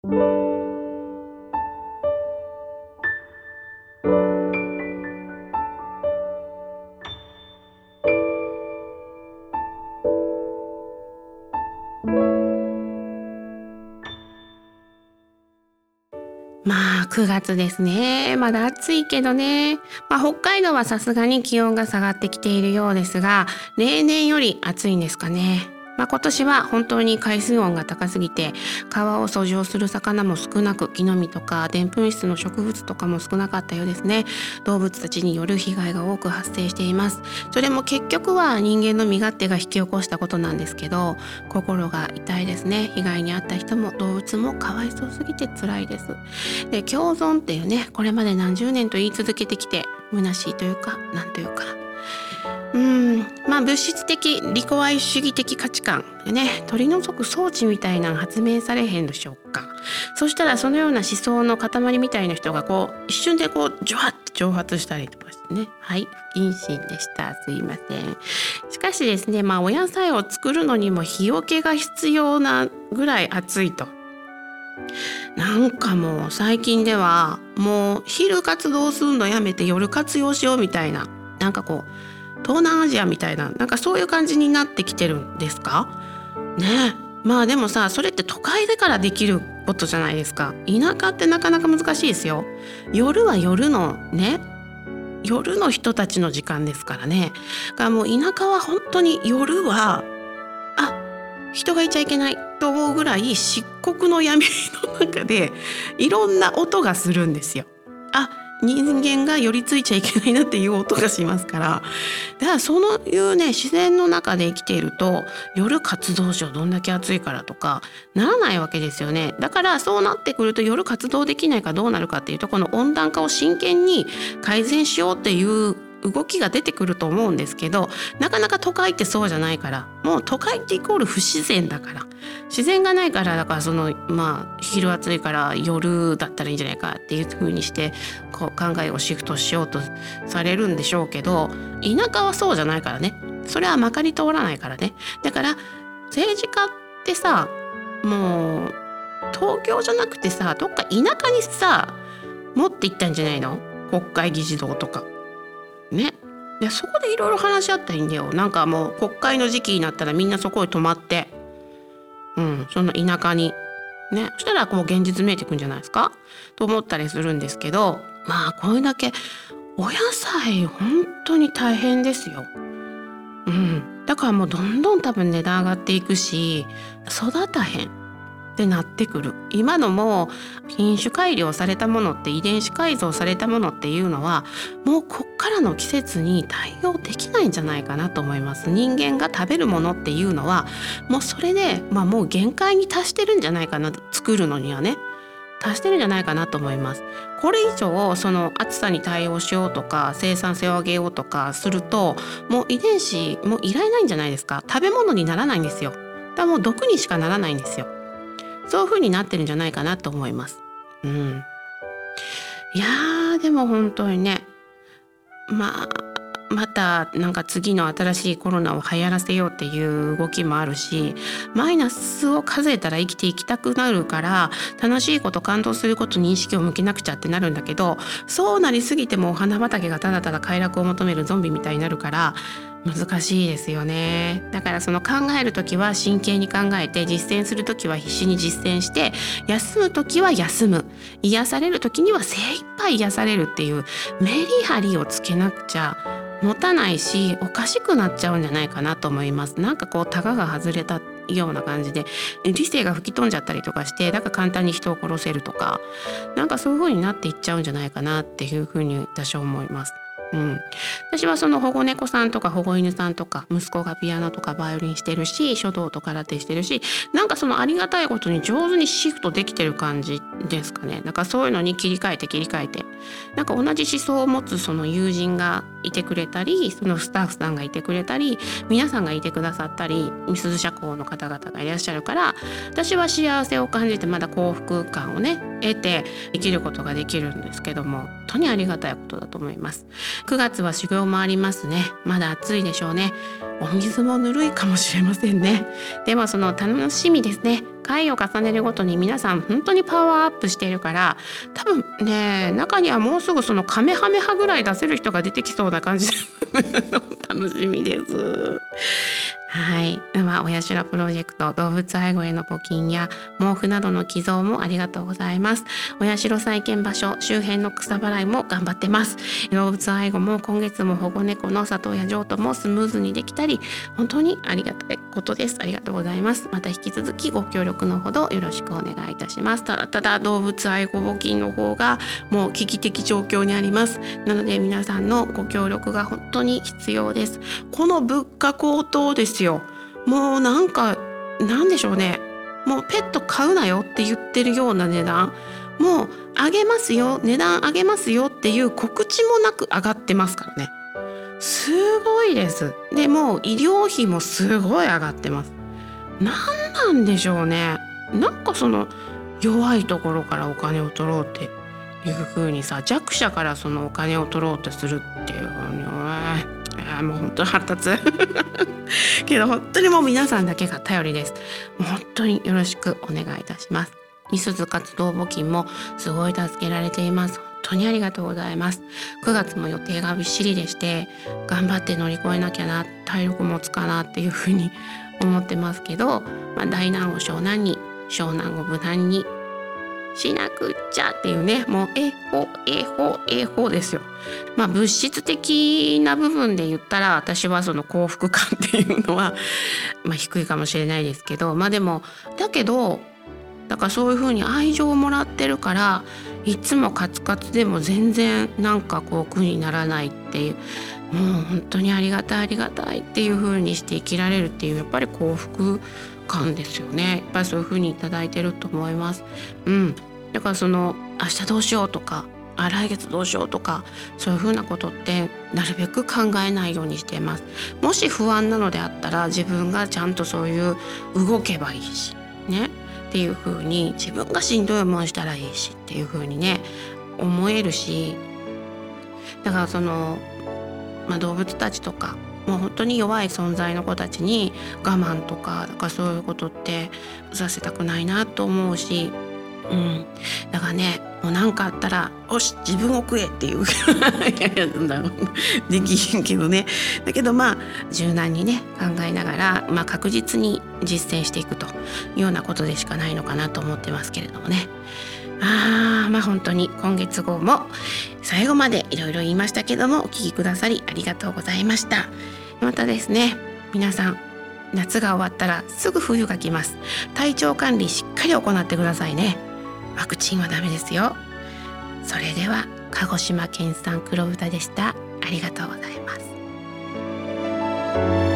まあ9月ですね。まだ暑いけどね。北海道はさすがに気温が下がってきているようですが、例年より暑いんですかね。今年は本当に海水温が高すぎて、川を遡上する魚も少なく、木の実とかでんぷん質の植物とかも少なかったようですね。動物たちによる被害が多く発生しています。それも結局は人間の身勝手が引き起こしたことなんですけど、心が痛いですね。被害に遭った人も動物もかわいそうすぎて辛いです。で、共存っていうね、これまで何十年と言い続けてきて虚しいというか、なんというか、物質的利己愛主義的価値観でね、取り除く装置みたいなの発明されへんでしょうか。そしたらそのような思想の塊みたいな人が一瞬でジュワッと蒸発したりとかしてね。はい、不謹慎でした。すいません。しかしですね、お野菜を作るのにも日よけが必要なぐらい暑いと。なんかもう最近ではもう昼活動するのやめて夜活用しようみたいな、東南アジアみたいな、そういう感じになってきてるんですかね。でもさ、それって都会だからできることじゃないですか。田舎ってなかなか難しいですよ。夜は夜のね、夜の人たちの時間ですからね。もう田舎は本当に夜は人がいちゃいけないと思うぐらい漆黒の闇の中でいろんな音がするんですよ。人間が寄りついちゃいけないなっていう音がしますから。だからそういうね、自然の中で生きていると夜活動しよう、どんだけ暑いからとかならないわけですよね。だからそうなってくると夜活動できないかどうなるかっていうと、この温暖化を真剣に改善しようっていう動きが出てくると思うんですけど、なかなか都会ってそうじゃないから、もう都会ってイコール不自然だから、自然がないから、だから昼暑いから夜だったらいいんじゃないかっていう風にして考えをシフトしようとされるんでしょうけど、田舎はそうじゃないからね。それはまかり通らないからね。だから政治家ってさ、もう東京じゃなくてさ、どっか田舎にさ持って行ったんじゃないの？国会議事堂とかね。でそこでいろいろ話し合ったらいいんだよ。もう国会の時期になったらみんなそこへ泊まって、その田舎にね、そしたら現実見えてくんじゃないですかと思ったりするんですけど、これだけお野菜本当に大変ですよ。だからもうどんどん多分値段上がっていくし、育たへんってなってくる。今のも品種改良されたものって、遺伝子改造されたものっていうのはもうこっからの季節に対応できないんじゃないかなと思います。人間が食べるものっていうのはもうそれで、もう限界に達してるんじゃないかな、作るのにはね達してるんじゃないかなと思います。これ以上その暑さに対応しようとか生産性を上げようとかすると、もう遺伝子もういられないんじゃないですか。食べ物にならないんですよ。だからもう毒にしかならないんですよ。そういう風になってるんじゃないかなと思います。いやー、でも本当にね、また次の新しいコロナを流行らせようっていう動きもあるし、マイナスを数えたら生きていきたくなるから、楽しいこと感動することに意識を向けなくちゃってなるんだけど、そうなりすぎてもお花畑がただただ快楽を求めるゾンビみたいになるから難しいですよね。だからその考えるときは真剣に考えて、実践するときは必死に実践して、休むときは休む、癒されるときには精一杯癒されるっていうメリハリをつけなくちゃ持たないし、おかしくなっちゃうんじゃないかなと思います。タガが外れたような感じで理性が吹き飛んじゃったりとかして、簡単に人を殺せるとか、そういう風になっていっちゃうんじゃないかなっていう風に私は思います。私はその保護猫さんとか保護犬さんとか、息子がピアノとかバイオリンしてるし、書道と空手してるし、そのありがたいことに上手にシフトできてる感じですかね。そういうのに切り替えて同じ思想を持つその友人がいてくれたり、そのスタッフさんがいてくれたり、皆さんがいてくださったり、みすゞ社交の方々がいらっしゃるから、私は幸せを感じて、まだ幸福感をね得て生きることができるんですけども、本当にありがたいことだと思います。9月は修行もありますね。まだ暑いでしょうね。お水もぬるいかもしれませんね。でもその楽しみですね。回を重ねるごとに皆さん本当にパワーアップしているから、多分ね、中にはもうすぐそのカメハメハぐらい出せる人が出てきそうな感じで楽しみです。はい、親しらプロジェクト動物愛護への募金や毛布などの寄贈もありがとうございます。親しろ再建場所周辺の草払いも頑張ってます。動物愛護も今月も保護猫の里親譲渡もスムーズにできたり、本当にありがたいことです。ありがとうございます。また引き続きご協力のほどよろしくお願いいたします。ただ動物愛護募金の方がもう危機的状況にあります。なので皆さんのご協力が本当に必要です。この物価高騰ですよ。もうなんでしょうね。もうペット買うなよって言ってるような値段、もう上げますよ、値段上げますよっていう告知もなく上がってますからね。すごいです。でもう医療費もすごい上がってます。なんでしょうね。その弱いところからお金を取ろうっていう風にさ、弱者からそのお金を取ろうとするっていうのはもう本当に腹立つけど本当にもう皆さんだけが頼りです。もう本当によろしくお願いいたします。みすず活動募金もすごい助けられています。本当にありがとうございます。9月も予定がびっしりでして、頑張って乗り越えなきゃな、体力持つかなっていうふうに思ってますけど、大難を小難に、小難を無難にしなくっちゃっていうね、もう英法ですよ。物質的な部分で言ったら、私はその幸福感っていうのは、低いかもしれないですけど、でもだからそういう風に愛情をもらってるから、いつもカツカツでも全然苦にならないっていう、もう本当にありがたいっていう風にして生きられるっていう、やっぱり幸福感ですよね。やっぱりそういう風にいただいてると思います。だからその明日どうしようとか来月どうしようとか、そういう風なことってなるべく考えないようにしています。もし不安なのであったら、自分がちゃんとそういう動けばいいしねっていう風に、自分がしんどい思いしたらいいしっていう風にね思えるし、だからその、動物たちとかもう本当に弱い存在の子たちに我慢とか、そういうことってさせたくないなと思うし、だからね、もう何かあったらよし自分を食えっていうできひんけどね。だけど柔軟にね考えながら、確実に実践していくというようなことでしかないのかなと思ってますけれどもね。本当に今月号も最後までいろいろ言いましたけども、お聞きくださりありがとうございました。またですね、皆さん夏が終わったらすぐ冬が来ます。体調管理しっかり行ってくださいね。ワクチンはダメですよ。それでは鹿児島県産黒豚でした。ありがとうございます。